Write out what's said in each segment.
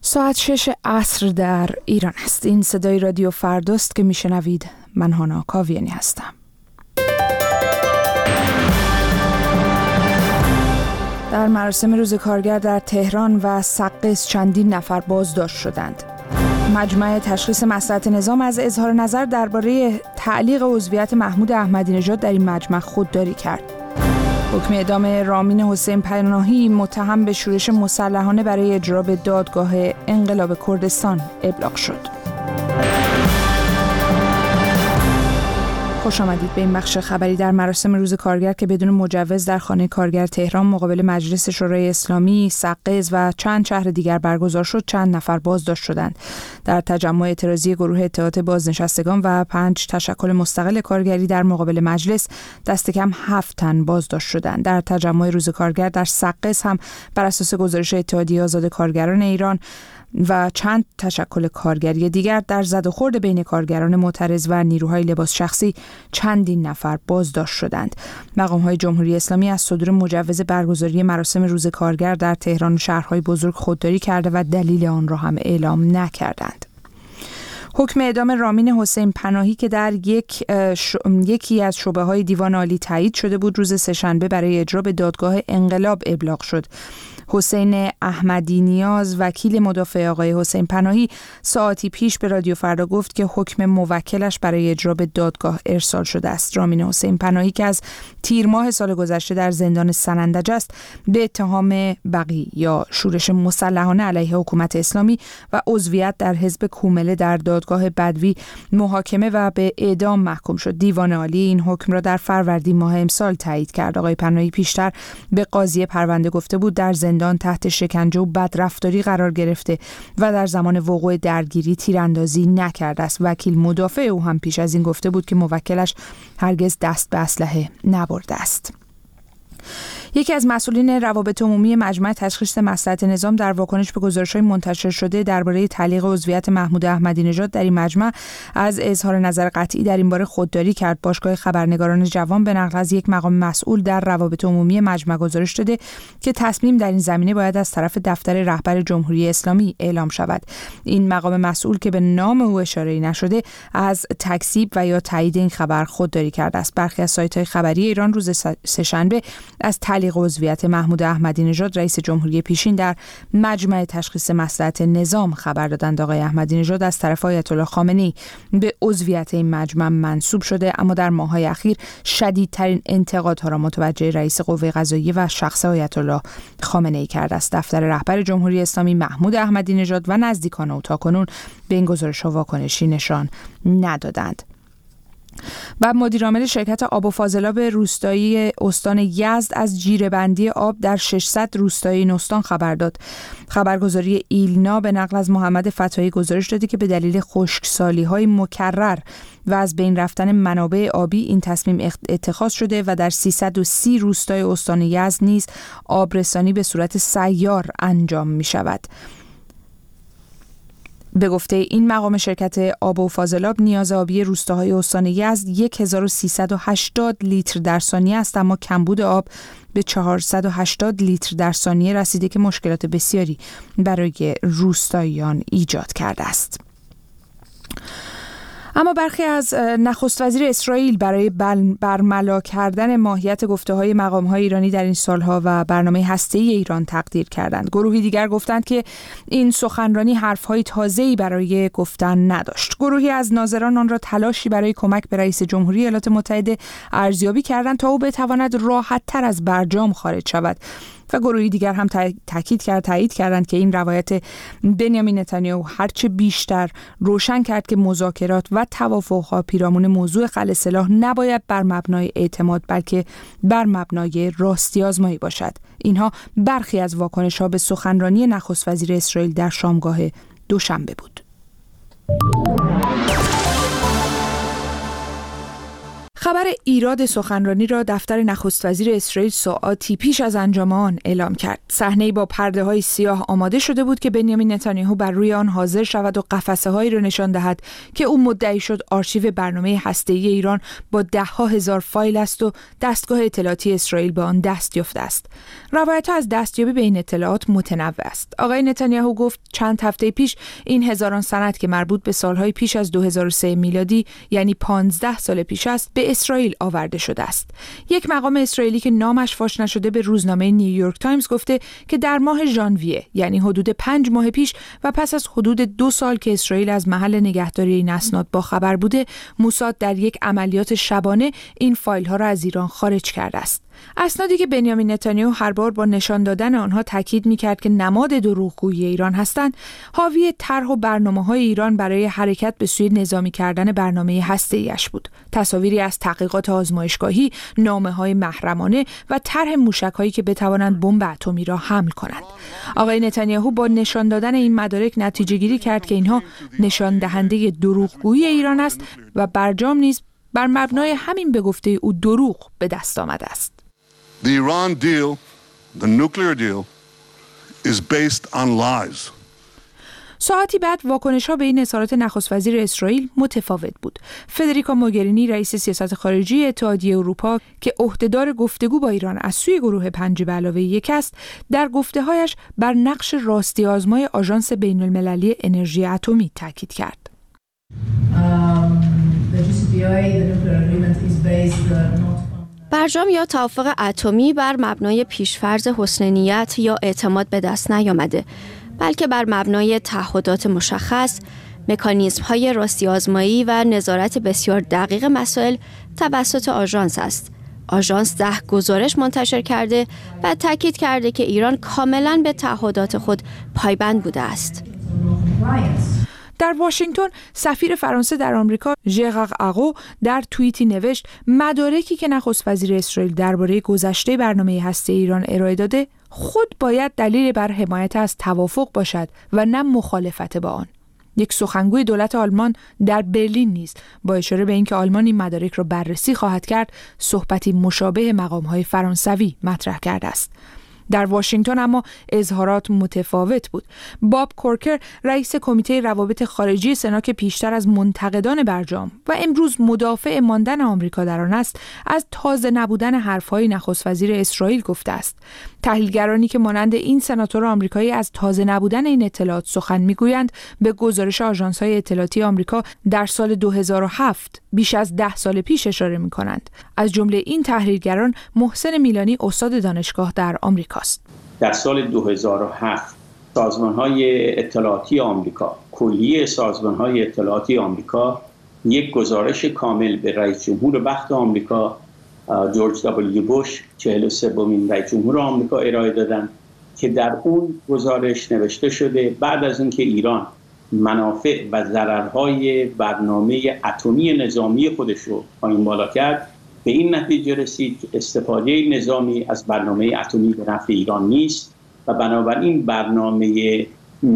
ساعت 6 عصر در ایران است. این صدای رادیو فرداست که میشنوید. من هانا کاویانی هستم. در مراسم روز کارگر در تهران و سقز چندین نفر بازداشت شدند. مجمع تشخیص مصلحت نظام از اظهار نظر درباره تعلیق عضویت محمود احمدی نژاد در این مجمع خودداری کرد. حکم اعدام رامین حسین پناهی متهم به شورش مسلحانه برای اجرا به دادگاه انقلاب کردستان ابلاغ شد. خوش آمدید به این بخش خبری. در مراسم روز کارگر که بدون مجوز در خانه کارگر تهران مقابل مجلس شورای اسلامی، سقز و چند شهر دیگر برگزار شد، چند نفر بازداشت شدند. در تجمع اعتراضی گروه اتحاد بازنشستگان و 5 تشکل مستقل کارگری در مقابل مجلس دست کم 7 تن بازداشت شدند. در تجمع روز کارگر در سقز هم بر اساس گزارش اتحادیه آزاد کارگران ایران و چند تشکل کارگری دیگر در زد و خورد بین کارگران معترض و نیروهای لباس شخصی چندین نفر بازداشت شدند. مقام‌های جمهوری اسلامی از صدور مجوز برگزاری مراسم روز کارگر در تهران و شهرهای بزرگ خودداری کرده و دلیل آن را هم اعلام نکردند. حکم اعدام رامین حسین پناهی که در یکی از شعبه‌های دیوان عالی تایید شده بود، روز سه‌شنبه برای اجرا به دادگاه انقلاب ابلاغ شد. حسین احمدی نیاز، وکیل مدافع آقای حسین پناهی، ساعتی پیش به رادیو فردا گفت که حکم موکلش برای اجرا به دادگاه ارسال شده است. رامین حسین پناهی که از تیر ماه سال گذشته در زندان سنندج است، به اتهام بغی یا شورش مسلحانه علیه حکومت اسلامی و عضویت در حزب کومله در دادگاه بدوی محاکمه و به اعدام محکوم شد. دیوان عالی این حکم را در فروردین ماه امسال تایید کرد. آقای پناهی پیشتر به قاضی پرونده گفته بود در زندان تحت شکنجه و بدرفتاری قرار گرفته و در زمان وقوع درگیری تیراندازی نکرده است. وکیل مدافع او هم پیش از این گفته بود که موکلش هرگز دست به اسلحه نبرده است. یکی از مسئولین روابط عمومی مجمع تشخیص مصلحت نظام در واکنش به گزارش‌های منتشر شده درباره تعلیق عضویت محمود احمدی نژاد در این مجمع از اظهار نظر قطعی در این باره خودداری کرد. باشگاه خبرنگاران جوان به نقل از یک مقام مسئول در روابط عمومی مجمع گزارش داده که تصمیم در این زمینه باید از طرف دفتر رهبر جمهوری اسلامی اعلام شود. این مقام مسئول که به نام او اشاره نشده از تکذیب و یا تایید این خبر خودداری کرده است. برخی از سایت‌های خبری ایران روز سه‌شنبه از تعلیق عضویت محمود احمدی نژاد رئیس جمهوری پیشین در مجمع تشخیص مصلحت نظام خبر دادند. آقای احمدی نژاد از طرف آیت الله خامنه‌ای به عضویت این مجمع منسوب شده، اما در ماه‌های اخیر شدیدترین انتقادها را متوجه رئیس قوه قضاییه و شخص آیت الله خامنه‌ای کرده است. دفتر رهبر جمهوری اسلامی محمود احمدی نژاد و نزدیکان او تاکنون به این گزارش‌ها واکنشی نشان ندادند. و مدیرعامل شرکت آب و فاضلاب روستایی استان یزد از جیره‌بندی آب در 600 روستای این استان خبر داد. خبرگزاری ایلنا به نقل از محمد فتایی گزارش داده که به دلیل خشکسالی‌های مکرر و از بین رفتن منابع آبی این تصمیم اتخاذ شده و در 330 روستای استان یزد نیز آبرسانی به صورت سیار انجام می‌شود. به گفته این مقام شرکت آب و فاضلاب نیاز آبی روستاهای استان یزد 1380 لیتر در ثانیه است، اما کمبود آب به 480 لیتر در ثانیه رسیده که مشکلات بسیاری برای روستاییان ایجاد کرده است. اما برخی از نخست وزیر اسرائیل برای برملا کردن ماهیت گفته‌های مقام‌های ایرانی در این سالها و برنامه هسته‌ای ایران تقدیر کردند. گروهی دیگر گفتند که این سخنرانی حرف‌های تازه‌ای برای گفتن نداشت. گروهی از ناظران آن را تلاشی برای کمک به رئیس جمهوری ایالات متحده ارزیابی کردند تا او بتواند راحت‌تر از برجام خارج شود. و گروهی دیگر هم تایید کردند که این روایت بنیامین نتانیاهو هرچه بیشتر روشن کرد که مذاکرات و توافق‌ها پیرامون موضوع خلع سلاح نباید بر مبنای اعتماد بلکه بر مبنای راستی آزمایی باشد. اینها برخی از واکنش‌ها به سخنرانی نخست وزیر اسرائیل در شامگاه دوشنبه بود. خبر ایراد سخنرانی را دفتر نخست وزیر اسرائیل ساعاتی پیش از انجام آن اعلام کرد. صحنه‌ای با پرده‌های سیاه آماده شده بود که بنیامین نتانیاهو بر روی آن حاضر شود و قفسه‌هایی را نشان دهد که او مدعی شد آرشیو برنامه هسته‌ای ایران با ده‌ها هزار فایل است و دستگاه اطلاعاتی اسرائیل به آن دست یافته است. روایت‌ها از دستیابی به این اطلاعات متنوع است. آقای نتانیاهو گفت چند هفته پیش این هزاران سند که مربوط به سال‌های پیش از 2003 میلادی یعنی 15 سال پیش است به اسرائیل آورده شده است. یک مقام اسرائیلی که نامش فاش نشده به روزنامه نیویورک تایمز گفته که در ماه ژانویه یعنی حدود 5 ماه پیش و پس از حدود 2 سال که اسرائیل از محل نگهداری این اسناد با خبر بوده، موساد در یک عملیات شبانه این فایل‌ها را از ایران خارج کرده است. اسنادی که بنیامین نتانیاهو هر بار با نشان دادن آنها تاکید می‌کرد که نماد دروغگویی ایران هستند، حاوی طرح و برنامه‌های ایران برای حرکت به سوی نظامی کردن برنامه هسته‌ایش بود. تصاویری از تحقیقات آزمایشگاهی، نامه‌های محرمانه و طرح موشک‌هایی که بتوانند بمب اتمی را حمل کنند. آقای نتانیاهو با نشان دادن این مدارک نتیجه‌گیری کرد که اینها نشان دهنده دروغگویی ایران است و برجام نیز بر مبنای همین به گفته او دروغ به دست آمده است. The Iran deal, the nuclear deal, is based on lies. ساعتی بعد واکنش‌ها به این اظهارات نخست وزیر اسرائیل متفاوت بود. فدریکا موگرینی رئیس سیاست خارجی اتحادیه اروپا که عهدهدار گفتگو با ایران از سوی گروه 5+1 است، در گفته‌هایش بر نقش راستی آزمای آژانس بین‌المللی انرژی اتمی تاکید کرد. برجام یا توافق اتمی بر مبنای پیشفرض حسن نیت یا اعتماد به دست نیامده، بلکه بر مبنای تعهدات مشخص، مکانیزم‌های راستی آزمایی و نظارت بسیار دقیق مسائل توسط آژانس است. آژانس 10 گزارش منتشر کرده و تاکید کرده که ایران کاملاً به تعهدات خود پایبند بوده است. در واشنگتن سفیر فرانسه در آمریکا ژرار آغو در توییتی نوشت مدارکی که نخست وزیر اسرائیل درباره گذشته برنامه هسته‌ای ایران ارائه داده خود باید دلیل بر حمایت از توافق باشد و نه مخالفت با آن. یک سخنگوی دولت آلمان در برلین نیز با اشاره به اینکه آلمان این مدارک را بررسی خواهد کرد، صحبتی مشابه مقام‌های فرانسوی مطرح کرده است. در واشنگتن اما اظهارات متفاوت بود. باب کورکر رئیس کمیته روابط خارجی سنا که پیشتر از منتقدان برجام و امروز مدافع ماندن آمریکا در آن است، از تازه نبودن حرف‌های نخست وزیر اسرائیل گفته است. تحلیلگرانی که مانند این سناتور آمریکایی از تازه نبودن این اطلاعات سخن میگویند به گزارش آژانس‌های اطلاعاتی آمریکا در سال 2007 بیش از 10 سال پیش اشاره می‌کنند. از جمله این تحلیلگران محسن میلانی استاد دانشگاه در آمریکا است. در سال 2007 سازمان‌های اطلاعاتی آمریکا، کلیه سازمان‌های اطلاعاتی آمریکا یک گزارش کامل به رئیس جمهور وقت آمریکا جورج دبلیو بوش 43مین رئیس جمهور آمریکا ارائه دادند که در اون گزارش نوشته شده بعد از اینکه ایران منافع و ضررهای برنامه اتمی نظامی خودش رو پایین بالا کرد، به این نتیجه رسید که استفاده نظامی از برنامه اتمی به نفع ایران نیست و بنابراین برنامه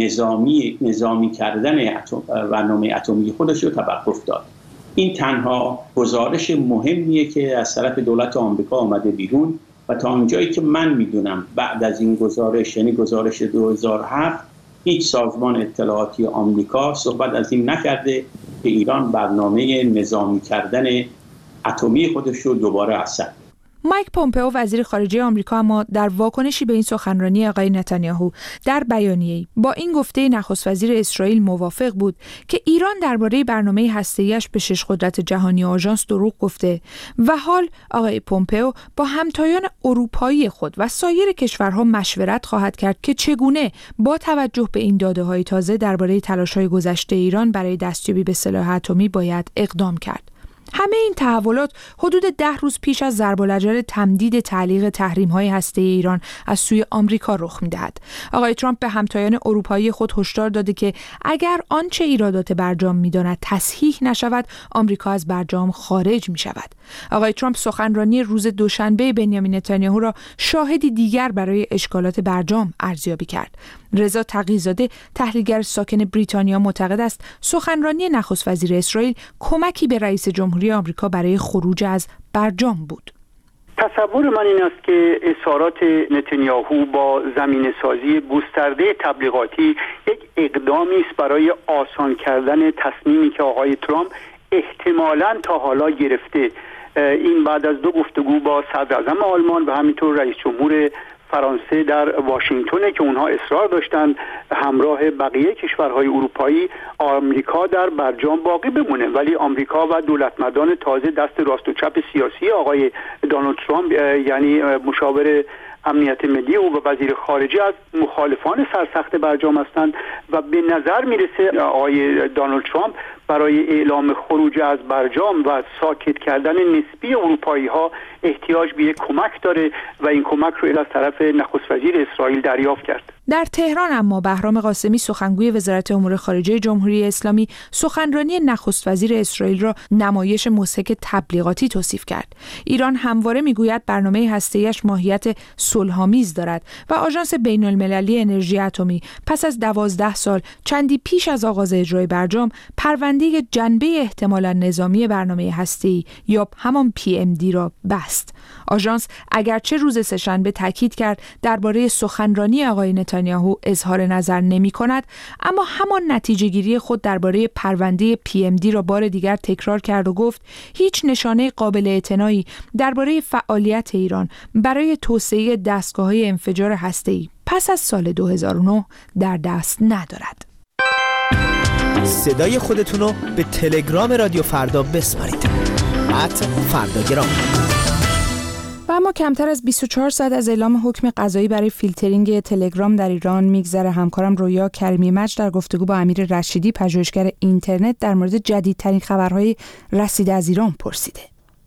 نظامی کردن برنامه اتمی خودش رو توقف داد. این تنها گزارش مهمیه که از طرف دولت آمریکا آمده بیرون و تا اونجایی که من میدونم بعد از این گزارش، یعنی گزارش 2007، هیچ سازمان اطلاعاتی آمریکا صحبت از این نکرده که ایران برنامه نظامی کردن اتمی خودش رو دوباره اصلاح. مایک پومپئو وزیر خارجه آمریکا اما در واکنشی به این سخنرانی آقای نتانیاهو در بیانیه‌ای با این گفته نخست وزیر اسرائیل موافق بود که ایران درباره برنامه هسته‌ایش به 6 قدرت جهانی آژانس دروغ گفته و حال آقای پومپئو با همتایان اروپایی خود و سایر کشورها مشورت خواهد کرد که چگونه با توجه به این داده‌های تازه درباره تلاش‌های گذشته ایران برای دستیابی به سلاح اتمی باید اقدام کرد. همه این تحولات حدود 10 روز پیش از ضرب الاجل تمدید تعلیق تحریم‌های هسته‌ای ایران از سوی آمریکا رخ می‌دهد. آقای ترامپ به همتایان اروپایی خود هشدار داده که اگر آنچه ایرادات برجام می‌داند تصحیح نشود، آمریکا از برجام خارج می‌شود. آقای ترامپ سخنرانی روز دوشنبه بنیامین نتانیاهو را شاهدی دیگر برای اشکالات برجام ارزیابی کرد. رضا تقی‌زاده تحلیلگر ساکن بریتانیا معتقد است سخنرانی نخست وزیر اسرائیل کمکی به رئیس جمهوری آمریکا برای خروج از برجام بود. تصور من این است که اظهارات نتانیاهو با زمینه‌سازی گسترده تبلیغاتی یک اقدامی است برای آسان کردن تصمیمی که آقای ترامپ احتمالاً تا حالا گرفته. این بعد از 2 گفتگو با صدراعظم آلمان و همینطور رئیس جمهور فرانسه در واشنگتن که اونها اصرار داشتند همراه بقیه کشورهای اروپایی آمریکا در برجام باقی بمونه، ولی آمریکا و دولتمردان تازه دست راست و چپ سیاسی آقای دونالد ترامپ یعنی مشاور امنیت ملی و وزیر خارجه از مخالفان سرسخت برجام هستند و به نظر میرسه آقای دونالد ترامپ برای اعلام خروج از برجام و ساکت کردن نسبی اروپایی ها احتیاج به یک کمک داره و این کمک رو از طرف نخست وزیر اسرائیل دریافت کرد. در تهران اما بهرام قاسمی سخنگوی وزارت امور خارجه جمهوری اسلامی سخنرانی نخست وزیر اسرائیل را نمایش مضحک تبلیغاتی توصیف کرد. ایران همواره میگوید برنامه هسته‌ایش ماهیت صلح‌آمیز دارد و آژانس بین‌المللی انرژی اتمی پس از 12 سال چندی پیش از آغاز اجرای برجام پرونده جنبه احتمالاً نظامی برنامه هسته‌ای یا همان PMD را بست. آژانس اگرچه روز سه‌شنبه تاکید کرد درباره سخنرانی آقای نتانیاهو اظهار نظر نمی‌کند، اما همان نتیجه‌گیری خود درباره پرونده PMD را بار دیگر تکرار کرد و گفت هیچ نشانه قابل اعتنایی درباره فعالیت ایران برای توسعه دستگاه‌های انفجار هسته‌ای پس از سال 2009 در دست ندارد. صدای خودتونو به تلگرام رادیو فردا بسپارید. @فرداگرام. و اما کمتر از 24 ساعت از اعلام حکم قضایی برای فیلترینگ تلگرام در ایران میگذره. همکارم رویا کریمی مجد در گفتگو با امیر رشیدی پژوهشگر اینترنت در مورد جدیدترین خبرهای رسیده از ایران پرسیده.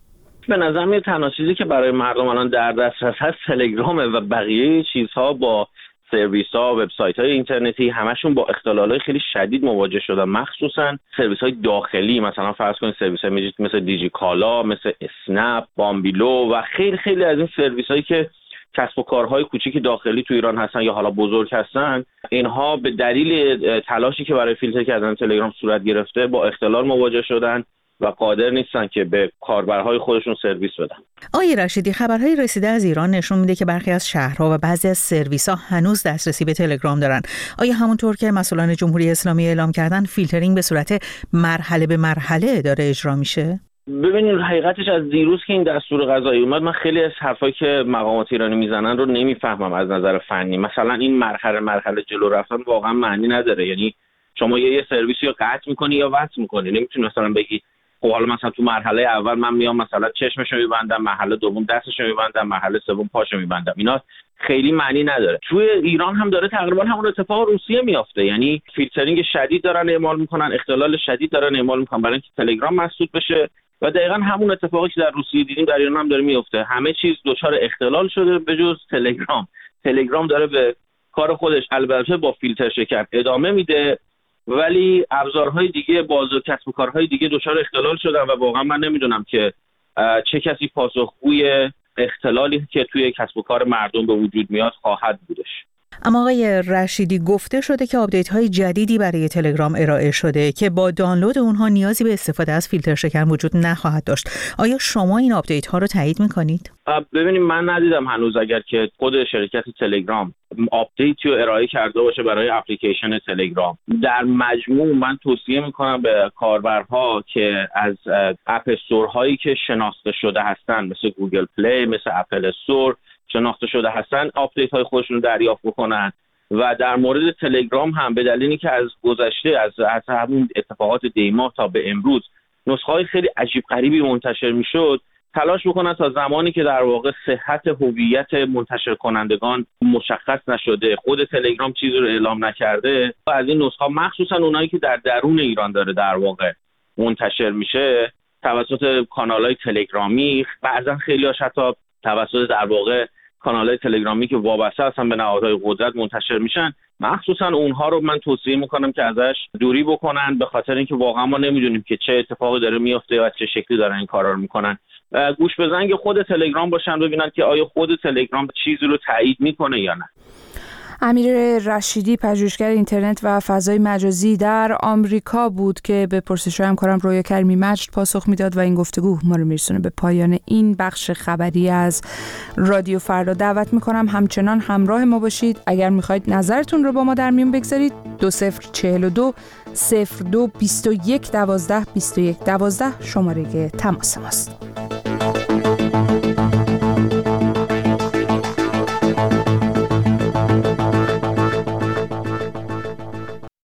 به نظر میاد تنها چیزی که برای مردم الان در دسترس هست تلگرامه و بقیه چیزها با سرویس‌ها، وبسایت‌های اینترنتی همشون با اختلالات خیلی شدید مواجه شدن، مخصوصا سرویس‌های داخلی، مثلا فرض کنید سرویس‌های مثل دیجی کالا، مثل اسنپ، بامبیلو و خیلی از این سرویس‌هایی که کسب و کارهای کوچیک داخلی تو ایران هستن یا حالا بزرگ هستن، اینها به دلیل تلاشی که برای فیلتر کردن تلگرام صورت گرفته با اختلال مواجه شدن و قادر نیستن که به کاربرهای خودشون سرویس بدن. آقای رشیدی، خبرهای رسیده از ایران نشون میده که برخی از شهرها و بعضی از سرویس‌ها هنوز دسترسی به تلگرام دارن. آیا همونطور که مسئولان جمهوری اسلامی اعلام کردن فیلترینگ به صورت مرحله به مرحله داره اجرا میشه؟ ببینید حقیقتش از دیروز که این دستور قضایی اومد من خیلی از حرفایی که مقامات ایرانی میزنن رو نمیفهمم از نظر فنی. مثلا این مرحله جلو رفتن واقعا معنی نداره. یعنی شما یه سرویسی رو قطع می‌کنی یا وصل می‌کنی، نمی‌تونی مثلا بگی خب حالا مثلا تو مرحله اول من میام مثلا چشمشو میبندم، مرحله دوم دستشو میبندم، مرحله سوم پاشو میبندم. اینا خیلی معنی نداره. توی ایران هم داره تقریبا همون اتفاق روسیه میافته. یعنی فیلترینگ شدید دارن اعمال میکنن، اختلال شدید دارن اعمال میکنن برای اینکه تلگرام مسدود بشه و دقیقاً همون اتفاقی که در روسیه دیدیم در ایران هم داره میفته. همه چیز دچار اختلال شده به جز تلگرام. تلگرام داره به کار خودش البته با فیلتر شکن ادامه میده، ولی ابزارهای دیگه باز و کسب و کارهای دیگه دچار اختلال شدن و واقعا من نمیدونم که چه کسی پاسخگوی اختلالی که توی کسب و کار مردم به وجود میاد خواهد بودش. اما آقای رشیدی گفته شده که آپدیت‌های جدیدی برای تلگرام ارائه شده که با دانلود اونها نیازی به استفاده از فیلتر شکن وجود نخواهد داشت. آیا شما این آپدیت‌ها رو تایید می‌کنید؟ ببینید من ندیدم هنوز اگر که خود شرکت تلگرام آپدیتی رو ارائه کرده باشه برای اپلیکیشن تلگرام. در مجموع من توصیه می‌کنم به کاربرها که از اپ استورهایی که شناخته شده هستن مثل گوگل پلی، مثل اپل استور شناخته شده هستن آپدیت های خودشون رو دریافت بکنن و در مورد تلگرام هم به دلیلی که از گذشته از همون اتفاقات دیما تا به امروز نسخه های خیلی عجیب غریبی منتشر میشد تلاش بکنن تا زمانی که در واقع صحت هویت منتشر کنندگان مشخص نشده، خود تلگرام چیزی رو اعلام نکرده و از این نسخه مخصوصا اونایی که در درون ایران داره در واقع منتشر میشه توسط کانال‌های تلگرامی، بعضا خیلی‌هاش حتی توسط در واقع کانال‌های تلگرامی که وابسته هستن به نهادهای قدرت منتشر میشن، مخصوصا اونها رو من توصیه میکنم که ازش دوری بکنن، به خاطر اینکه واقعا ما نمیدونیم که چه اتفاقی داره میفته و چه شکلی دارن این کارا رو میکنن. گوش به زنگ خود تلگرام باشن ببینن که آیا خود تلگرام چیزی رو تایید میکنه یا نه. امیر رشیدی، پژوهشگر اینترنت و فضای مجازی در آمریکا بود که به پرسش‌های همکارم رویا کریمی مجد پاسخ میداد و این گفتگو ما رو میرسونه به پایان این بخش خبری از رادیو فردا. دعوت میکنم همچنان همراه ما باشید. اگر میخواید نظرتون رو با ما در میون بگذارید 2042 02 21 12 21 12 شماره تماس ماست.